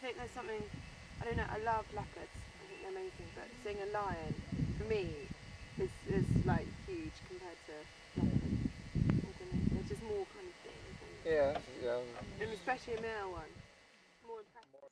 think there's something, I don't know, I love leopards, I think they're amazing, but seeing a lion, for me, is like huge compared to leopards. I don't know, they're just more kind of big. And especially a male one. More impressive.